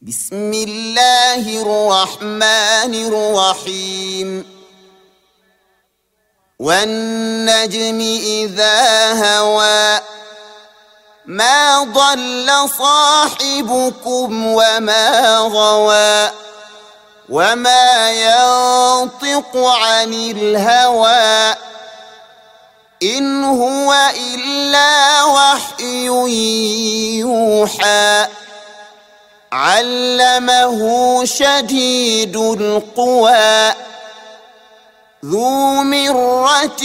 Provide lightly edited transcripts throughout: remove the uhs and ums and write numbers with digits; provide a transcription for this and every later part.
بسم الله الرحمن الرحيم والنجم إذا هوى ما ضل صاحبكم وما غوى وما ينطق عن الهوى إن هو إلا وحي يوحى علمه شديد القوى ذو مرة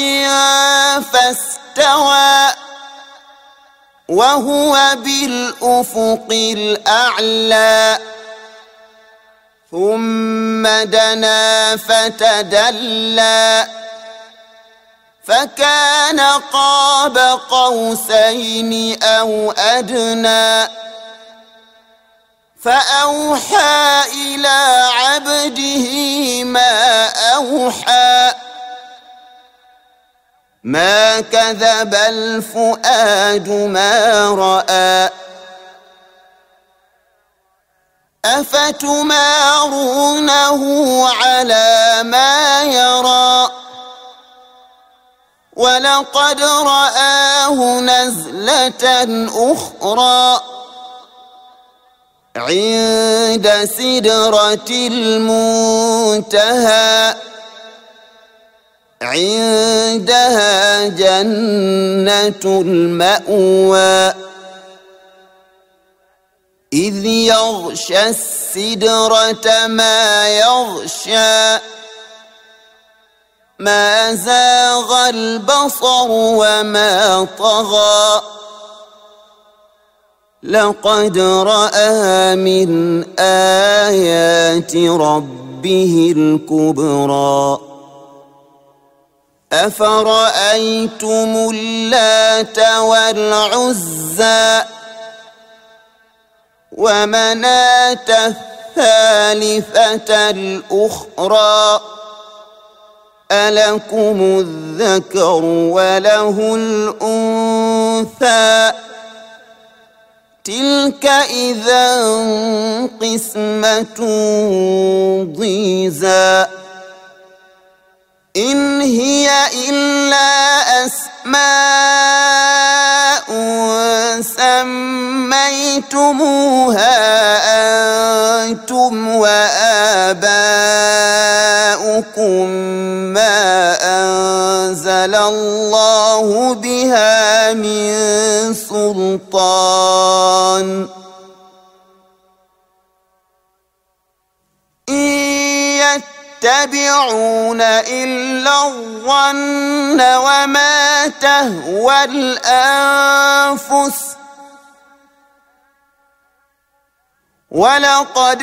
فاستوى وهو بالأفق الأعلى ثم دنا فتدلى فكان قاب قوسين أو أدنى فأوحى إلى عبده ما أوحى ما كذب الفؤاد ما رأى أفتمارونه على ما يرى ولقد رآه نزلة أخرى عند سدرة المنتهى عندها جنة المأوى إذ يغشى السدرة ما يغشى ما زاغ البصر وما طغى لقد رأى من آيات ربه الكبرى أفرأيتم اللات والعزى ومناة الثالثة الأخرى ألكم الذكر وله الأنثى تلك إذا قسمة ضيزى إن هي إلا أسماء سميتموها أنتم وآباؤكم ما أنزل الله بها من سلطان إن يتبعون إلا الظن وما تهوى الأنفس ولقد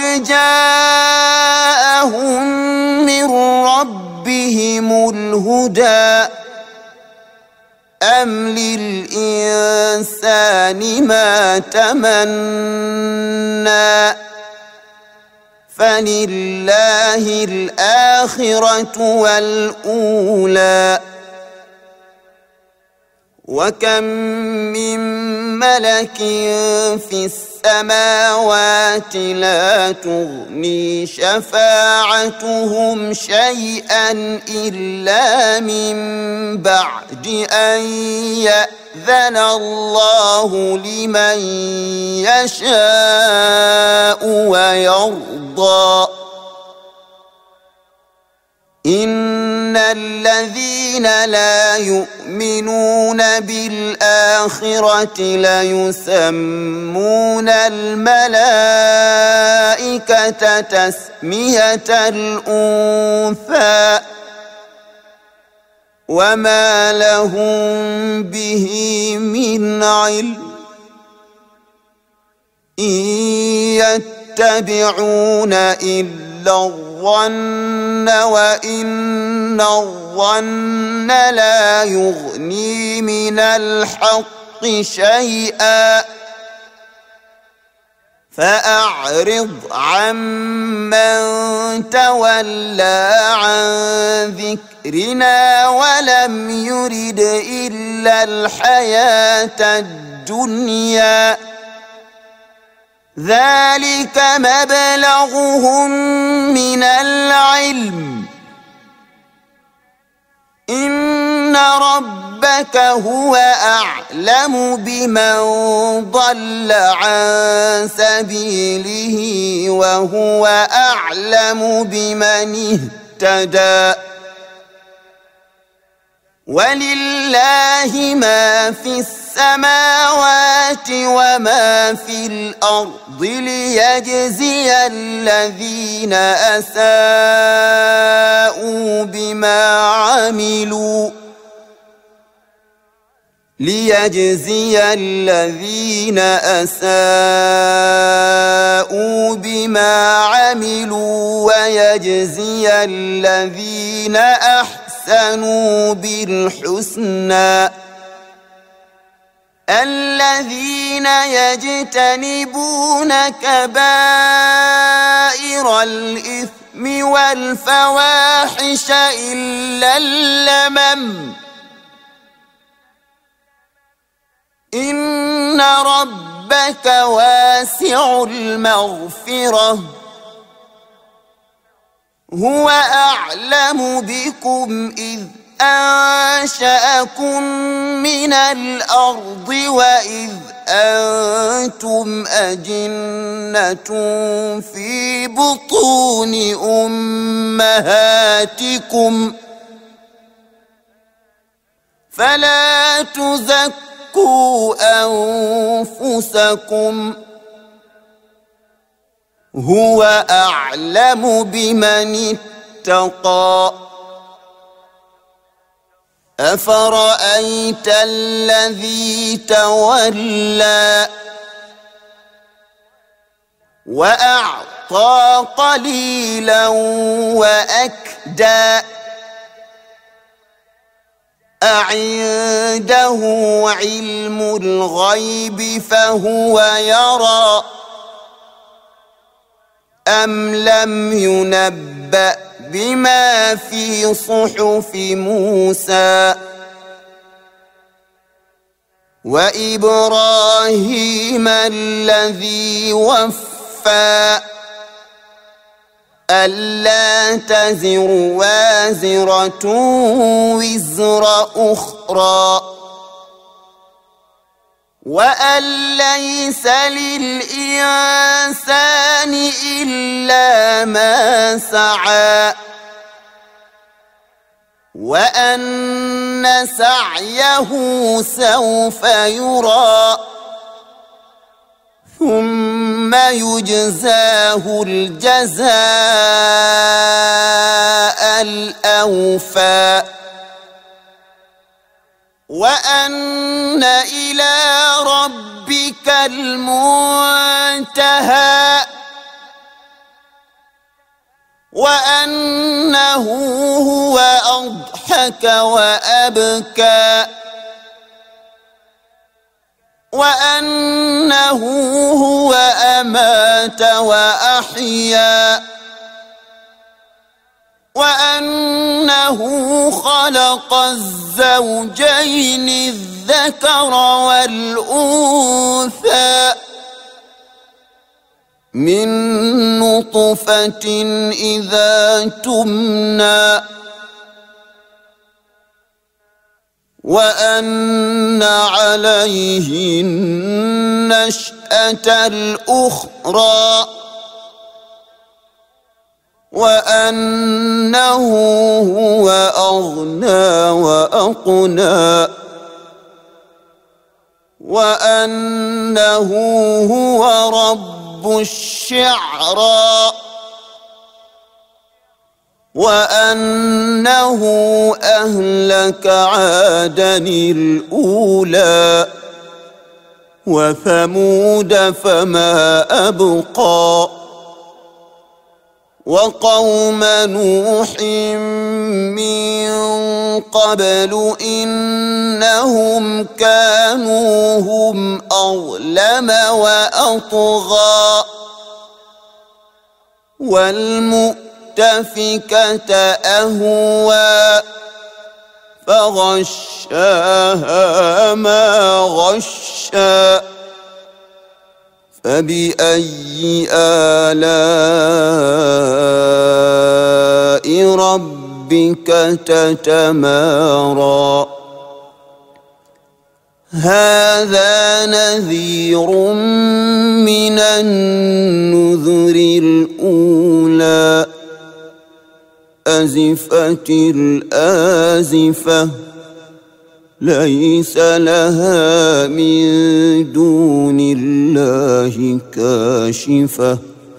جاءهم من ربهم الهدى أم للإنسان ما تمنى فلله الآخرة والأولى وكم من ملك في السماوات لا تغني شفاعتهم شيئا إلا من بعد أن يأذن الله لمن يشاء ويرضى إن الذين لا يؤمنون بالآخرة ليسمون الملائكة تسمية الأنثى وما لهم به من علم إن يتبعون إلا الظن وإن الظن لا يغني من الحق شيئا فأعرض عمن تولى عن ذكرنا ولم يرد إلا الحياة الدنيا ذلك مبلغهم من العلم إن ربك هو أعلم بمن ضل عن سبيله وهو أعلم بمن اهتدى ولله ما في السماوات وما في الأرض ليجزي الذين أساءوا بما عملوا ويجزي الذين أحسنوا بالحسنى الذين يجتنبون كبائر الإثم والفواحش إلا اللمم إن ربك واسع المغفرة هو أعلم بكم إذ أنشأكم من الأرض وإذ أنتم أجنة في بطون أمهاتكم فلا تزكوا أنفسكم هو أعلم بمن اتقى أفرأيت الذي تولى وأعطى قليلا وأكدى أعنده علم الغيب فهو يرى أم لم ينبأ بما في صحف موسى وإبراهيم الذي وفى ألا تزر وازرة وزر أخرى وأن ليس للإنسان إلا ما سعى وأن سعيه سوف يرى ثم يجزاه الجزاء الأوفى وأن إلى ربك المنتهى وأنه هو أضحك وأبكى وأنه هو أمات وأحيا وأنه خلق الزوجين الذكر والأنثى من نطفة إذا تمنى وأن عليه النشأة الأخرى وأنه هو أغنى وأقنى وأنه هو رب الشعرى وأنه أهلك عادا الأولى وثمود فما أبقى وقوم نوح من قبل إنهم كانوا هم أظلم وأطغى والمؤتفكة أهوى فغشاها ما غشى فبأي آلاء ربك تتمارى هذا نذير من النذر الأولى أزفت الآزفة ليس لها من دون الله كاشفة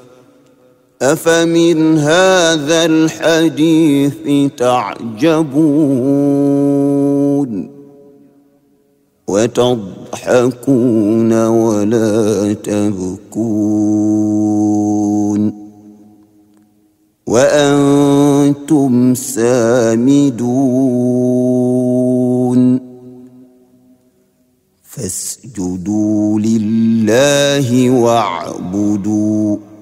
أفمن هذا الحديث تعجبون وتضحكون ولا تبكون وأنتم سامدون فاسجدوا لله واعبدوا